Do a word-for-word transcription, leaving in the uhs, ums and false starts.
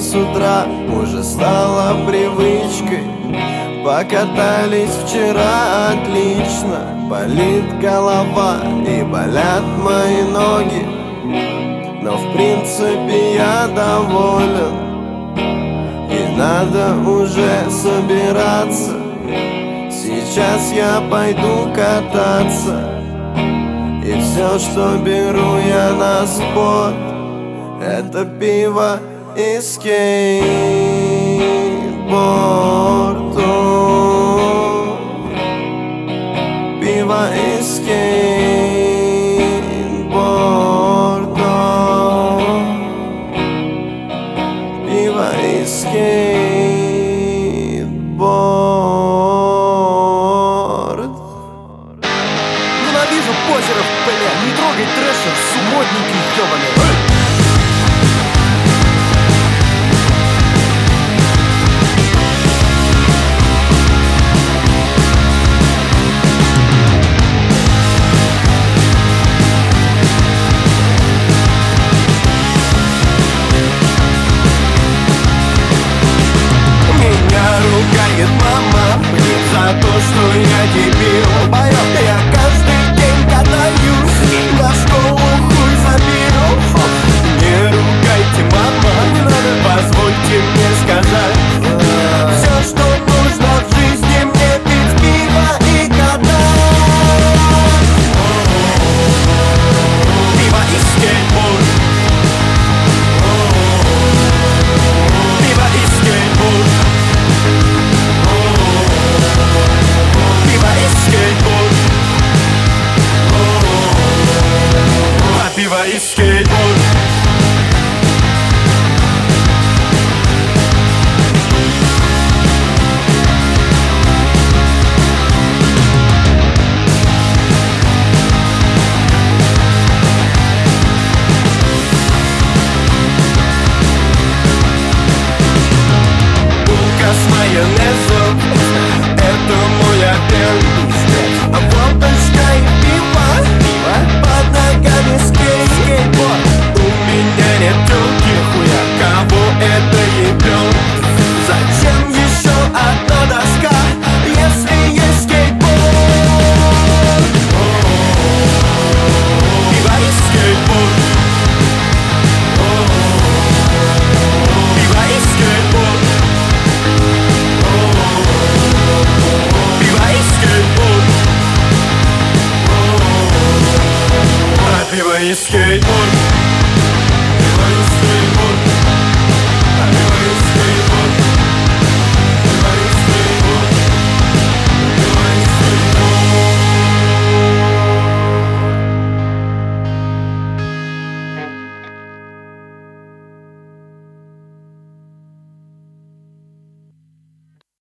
с утра уже стало привычкой. Покатались вчера отлично, болит голова и болят мои ноги, но в принципе я доволен. И надо уже собираться, сейчас я пойду кататься. И все, что беру я на спот, это пиво и скейтборд. Пиво и скейтборд. Пиво и скейтборд. Ненавижу позеров, бля, не трогай трэшер, субботники ёбаные. Ругает мама, блин, за то, что я дебил. Я каждый день катаюсь, на школу хуй забил. Не ругайте, мама, не надо, позвольте мне сказать. Все, что нужно в жизни, мне пить пиво и катать. Пиво и скейтборд. Пиво и скейтборд. Пиво и скейтборд.